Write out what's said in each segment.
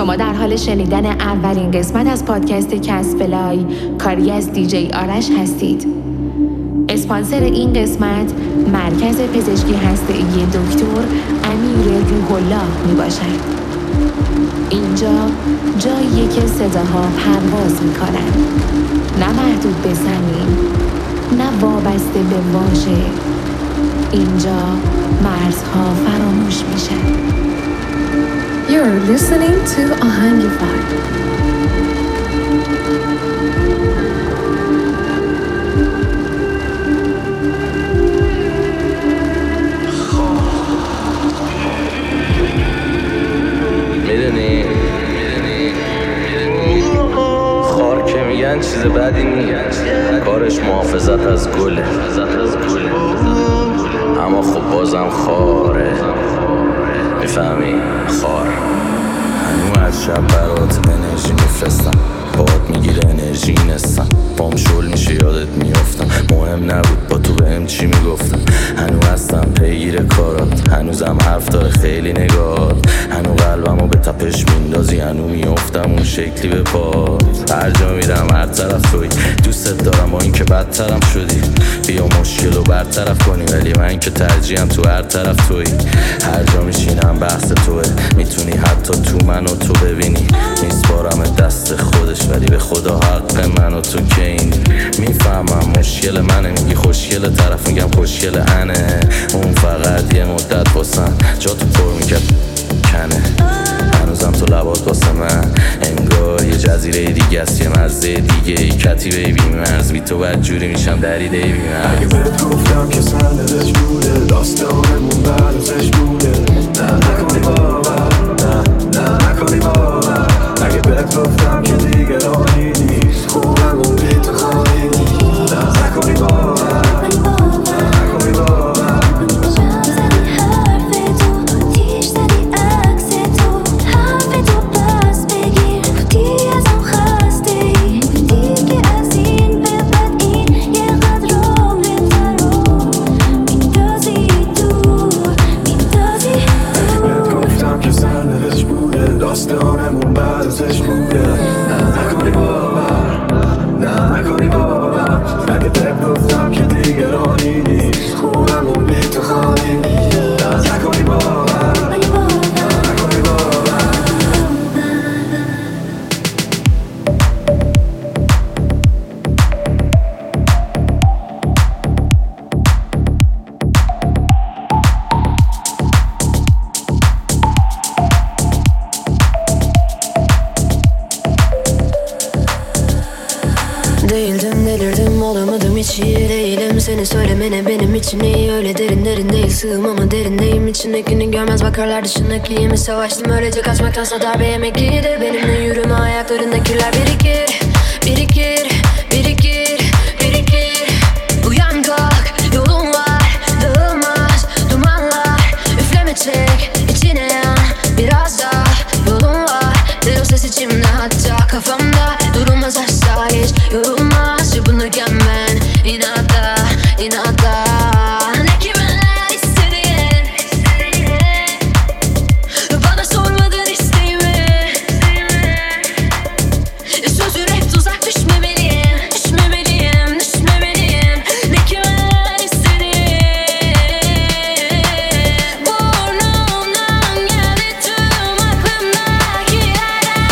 شما در حال شنیدن اولین قسمت از پادکست کسفلای کاری از دیجی آرش هستید. اسپانسر این قسمت مرکز پزشکی هسته‌ای دکتر امیر روح الله می باشد. اینجا جاییه که صداها پرواز می کنند، نه محدود به زمین، نه وابسته به واژه. اینجا مرزها فراموش میشن. You're listening to Ahangify. میدونی خار که میگن چیز بدی نیست، کارش محافظت از گله، اما خب بازم خاره، میفهمی؟ خار. هنو از شب برات انرژی میفرستم، باد میگیره انرژی نستم، پام شل میشه یادت میافتم، مهم نبود با تو بهم چی میگفتم، هنو هستم پیگیر کارات، هنوزم حرف داره خیلی نگات، هنو قلبمو به تپش میندازی، هنو میافتم اون شکلی به پات، هر جا میرم هر طرف توی، دوستت دارم با این که بدترم شدی، بیا مشکلو برطرف کنی، ولی من که ترجیحم تو هر طرف توی، هر جا میشینم بحث توه، میتونی حتی تو منو تو ببینی، میسپارم دست خودش، ولی به خدا حق من و تو که این میفهمم مشکل منه، میگی خوشگل، طرف میگم خوشگل انه، اون فقط یه مدت واسم جا تو پر میکرد کنه، هنوزم تو لبات واسه من انگار یه جزیره دیگه است، یه مرزه دیگه ای، کتیبه بی مرز، بی تو بدجوری میشم دریده بی مرز. اگه بهت گفتم که سندش بوده، داستانمون بعد ازش بوده، نه نکنی باور، نه نکنی باور، اگه بهت گفتم که دیگه راهی نیست، خوبمون بی تو خواهی نیست، نه نکنی باور، نه نکنی باور. داستانمون بعد ازش بوده، نه نکنی باور، نه نکنی باور، اگه بهت گفتم که دیگه راهی نیست، خوبمون بی تو خواهی نیست، نه نکنی باور، نه نکنی باور. Değildim, delirdim, olamadım, hiç iyi değilim. Seni söylemene benim için iyi, öyle derin derin değil, sığım ama derindeyim. İçindekini görmez bakarlar, dışındaki yemi savaştım. Öylece kaçmaktansa darbe yemek iyidir. Benimle yürüme, ayaklarında kirler birikir, birikir, birikir, birikir. Uyan kalk, yolun var, dağılmaz dumanlar. Üfleme çek, içine yan, biraz daha yolun var. Ver o ses içimde, hatta kafamda, durulmaz asla hiç yorulmaz. Çırpınırken ben inatla, inatla. Ne kiminler istediğin, bana sormadın isteğimi. Sözün hep tuzak, düşmemeliyim, düşmemeliyim, düşmemeliyim. Ne kiminler istediğin, burnumdan geldi tüm aklımdaki yerler.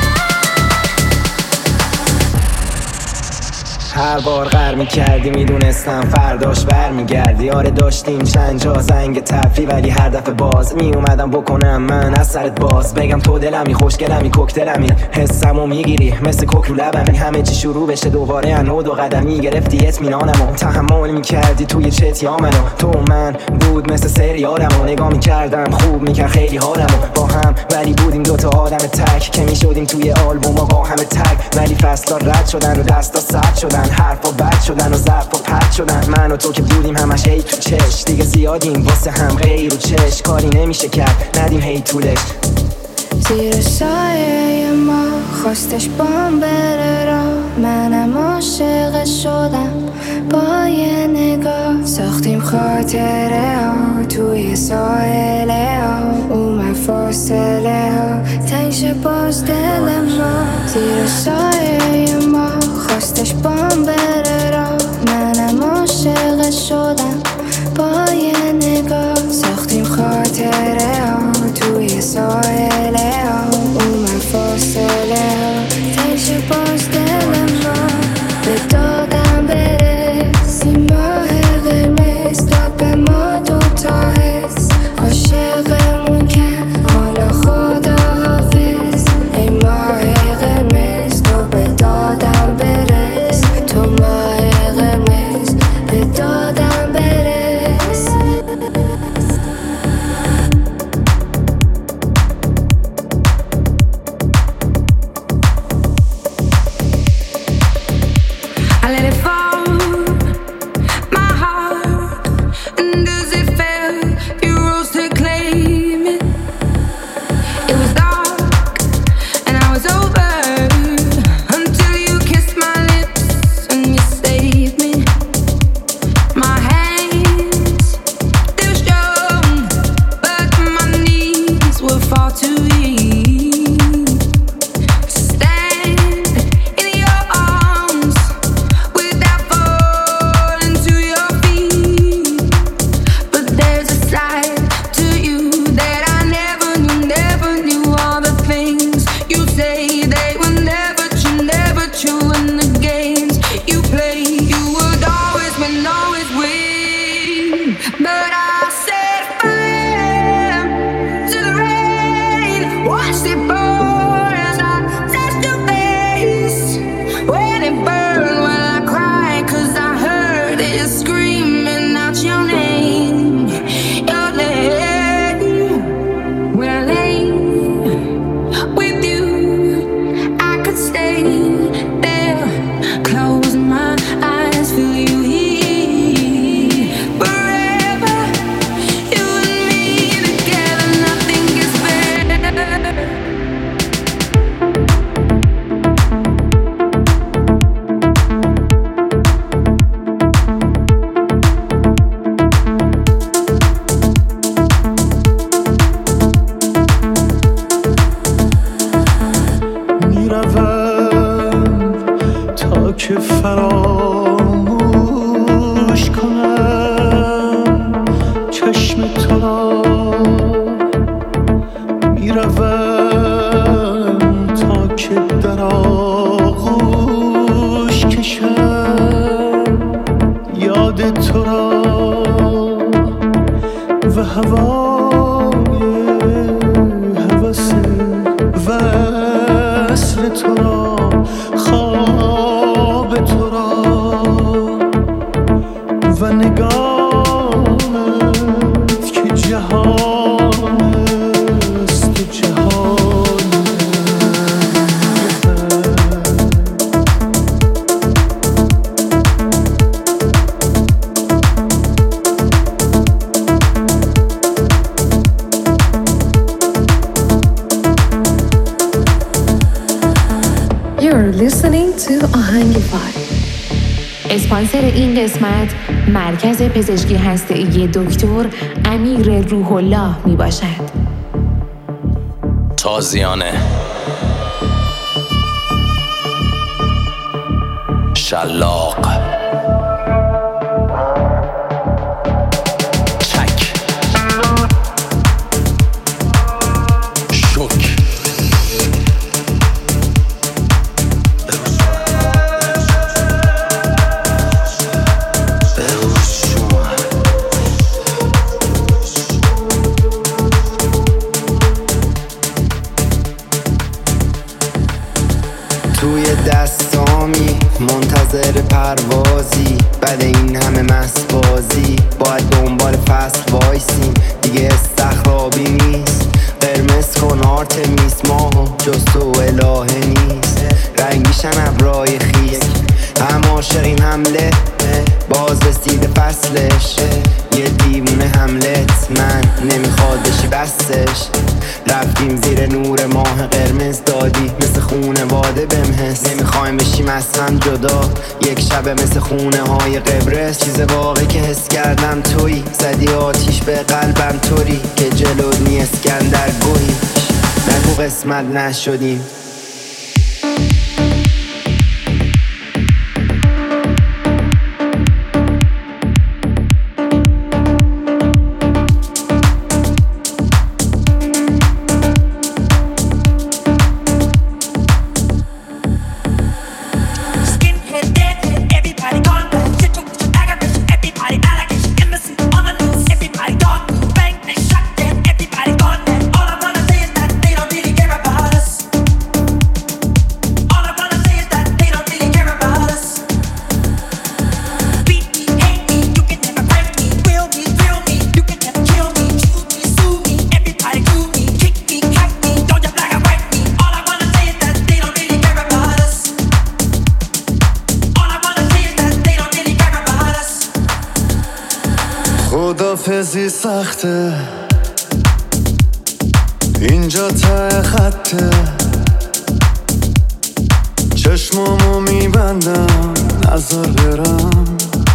هر بار غر میکردی میدونستم فرداش برمیگردی، آره داشتیم چند جا زنگ تفری، ولی هر دفعه باز میومدم بکنم من از سرت باز، بگم تو دلمی، خوشگلمی، کوکتلمی، حسمو میگیری مثل کوک رو لبمی، همه چی شروع بشه دوباره انو دو قدمی، گرفتی اطمینانمو، تحمل میکردی توی چت یا منو، تو من بود مثل سریالمو، نگاه میکردم خوب میکرد خیلی حالمو، با هم ولی بودیم دوتا آدم تک که میشدیم توی آلبوما با همه تک، ولی فصلا رد شدن و دستا سرد شدن، حرفا بد شدن و ظرفا پرد شدن، من و تو که بودیم همش هی تو چش، دیگه زیادیم واسه هم غیر و چش، کاری نمیشه کرد ندیم هی طولش. زیر سایه ما خواستش بام بره را، منم عاشق شدم با یه نگاه، ساختیم خاطره ها توی ساحله ها، اومد فاصله ها، تنگ باز دل ما زیر سایه ما خواستش بام بره را منم عاشق شدم با یه نگاه ساختیم خاطره ها توی ساحله ها اومد فاصله ها تنگ باز دل ما به دادم برس این ماه قرمز تا به ما دوتا حس عاشقمون کرد حالا خدا حافظ ای ماه قرمز تو به دادم برس تو ماه قرمز به دادم برس I let it fall, my heart, and as it fell, you rose to claim it. It was dark, and I was over, until you kissed my lips, and you saved me. My hands, they were strong, but my knees were far too weak to stand in your arms without falling to your feet. But there's a side to you that I never knew. All the things you say, they were never true. And the games you play, you would always win, always win. But I set fire to the rain, watched it pour as I touched your face. When it burned, well I cried 'cause I heard it screaming out your name, your name. When I lay with you, I could stay there, close my eyes, feel you here forever. You and me together, nothing gets better. میروم تا که فراموش کنم چشم تو را میروم تا که در آغوش کشم یاد تو را و هوای هوس وصل تو را خواب تو را و نگاهت که جهان است و جهان You're listening to آهنگفای. اسپانسر این قسمت مرکز پزشکی هسته‌ای دکتر امیر روح الله می باشد. تازیانه شلاق چک شک توی دستامی منتظر پروازی بعد این همه مست بازی باید دنبال فصل وایسیم دیگه استخرابی نیست قرمز کن آرتمیس ماهو جز تو الهه نیست رنگیشن ابرای خیس هم عاشقیم حمله باز رسیده فصلش یه دیوونه حملت من نمیخواد بشی بستش رفتیم زیر نور ماه قرمز دادی مثل خونه واده بهم حس نمیخوایم بشیم از هم جدا یک شب مثل خونه های قبرس چیز واقعی که حس کردم تویی زدی آتیش به قلبم طوری که جلو نی اسکندر گویی نگو قسمت نشدیم. خدافزی سخته اینجا ته خطه، چشمامو میبندم نظر برم،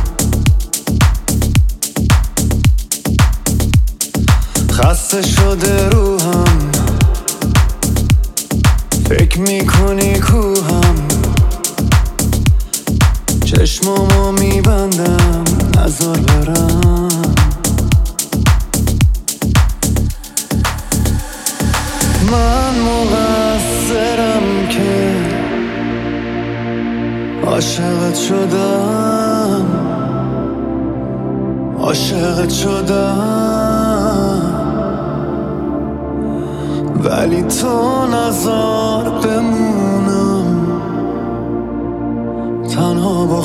خسته شده روحم، فکر میکنی کوهم، چشمامو میبندم نظر برم. من مقصرم که عاشقت شدم، عاشقت شدم، ولی تو نذار بمونم تنها با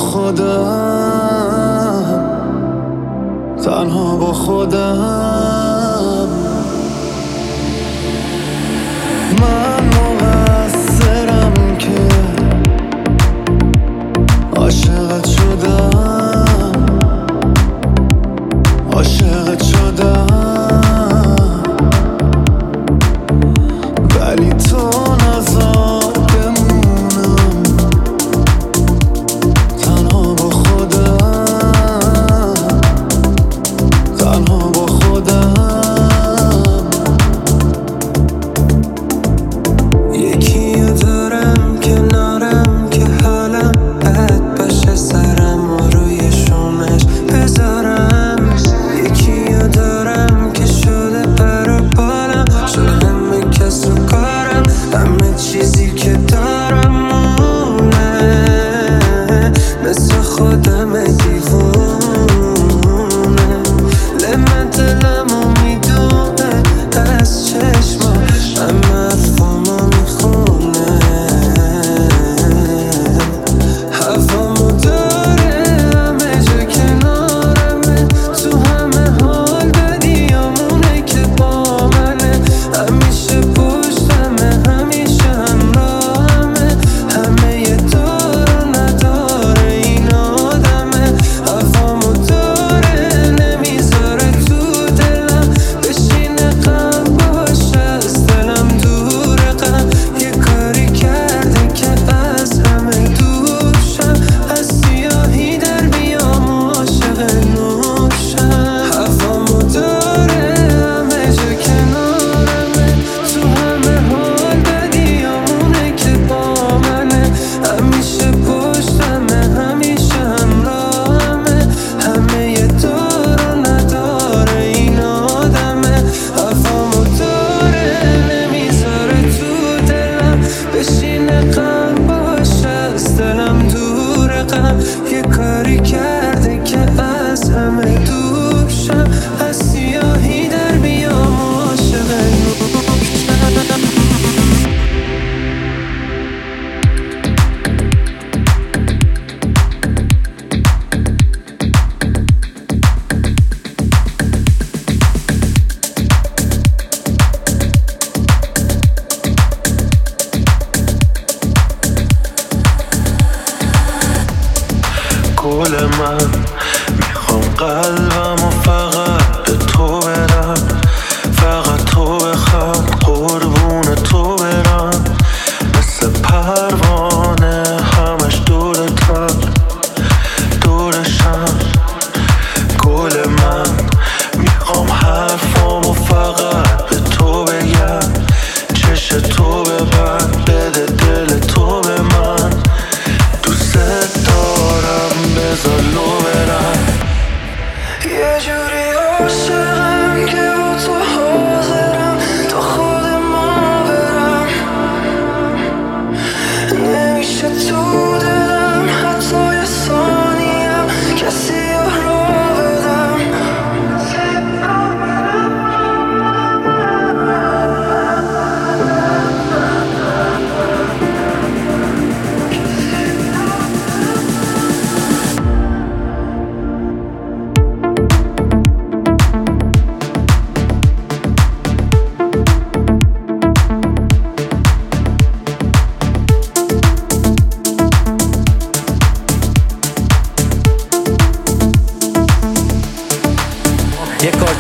خودم، تنها با خودم. من مقصرم که عاشقت شدم، عاشقت شدم، ولی تو نذار بمونم تنها با خودم، تنها با خودم.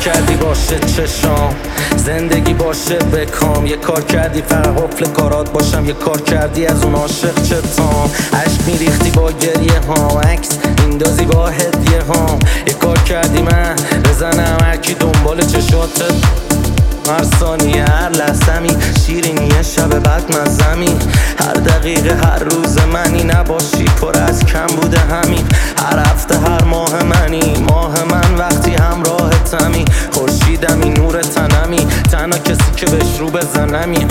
کردی باشه چشام، زندگی باشه بکام. یه کار کردی فقط حفل کارات باشم، یه کار کردی از اون عاشق چتام. عشق میریختی با گریه ها، عکس میندازی با هدیه ها. یه کار کردی من بزنم هرکی دنبال چشاتت، هر ثانیه هر لحظمی شیرینیه شب بعد مزمی. هر دقیقه هر روز منی نباشی پر از کم بوده همین. هر هفته هر ماه منی، ماه من وقتی همراهتمی. خورشیدمی نور تنمی، تنها کسی که بهش رو بزنمی.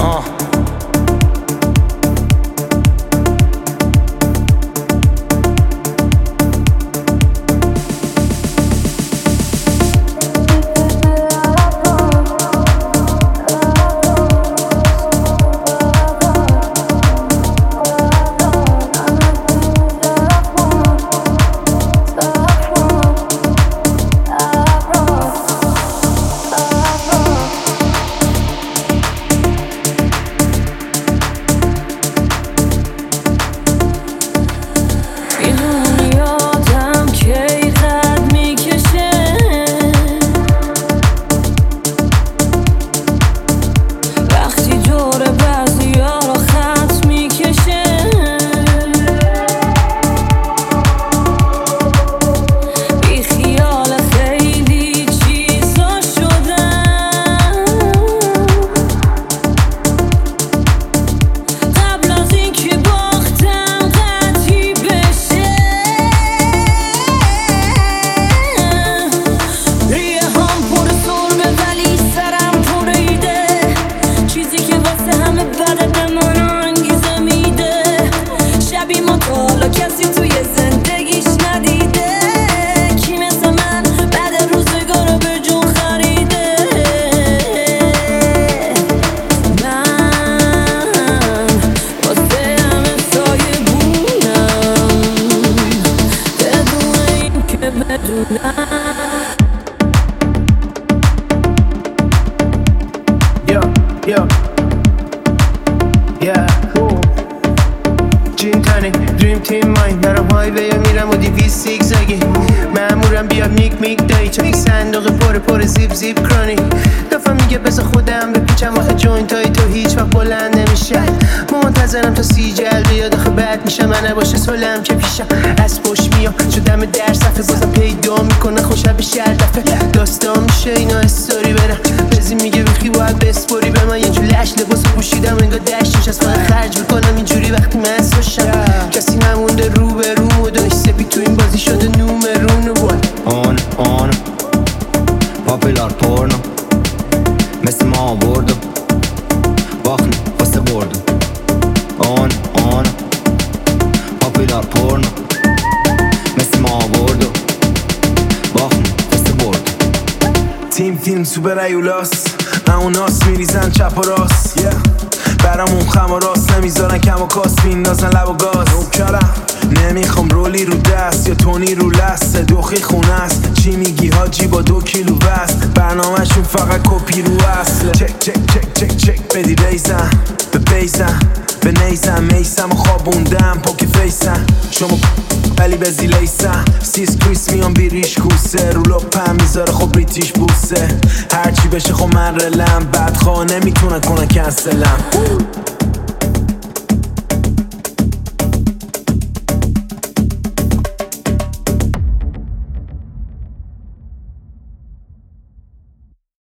جین تانه دریم تیم ماین نرم هایوی یا میرم و 200 زیگزاگی. مامورم بیاد میک دایی چاکی صندوق پر زیب کرانی. دفعه میگه بذار خودم بپیچم آخه جوینت های تو هیچ وقت بلند نمیشه. منتظرم تا 30 جلده یاد آخه بد میشه من نباشه سلم که پیشم از پشت میام شدم در صفحه بازم پیدا میکنه خوشم به شهر دفعه داستان میشه اینا استوری برم بزی میگه بخی باید بسپوری به من یه جو لش لباس پوشیدم انگار دشتش از من خرج میکنم اینجوری وقتی من باشم کسی نمونده رو به رو و داشت سپی تو این بازی شده نومرون و آن پاپولار پورنو مثل ما آوردو باخن واسه بردو آن پاپولار پورنو مثل ما آوردو باخن واسه بردو. تیم فیلم سوپر ایولاس اوناس میریزن چپ و راست برامون خم و راست نمیذارن کم و کاس میندازن لب و گاز. نوکرم نمیخوام رولی رو دست یا تونی رو لست دوخی خونه است. چی میگی حاجی با 2 کیلو وست برنامهشون فقط کپی رو اصله. چک بدی ریزم به بیزم به نیزم میسم و خوابوندم پاک فیسم شما ولی به زیلیسم سیس کریس میان بیریش کوسه رو لپم میذاره خب بریتیش بوسه هرچی بشه خب من رلم بدخواه نمیتونن کنن کنسلم.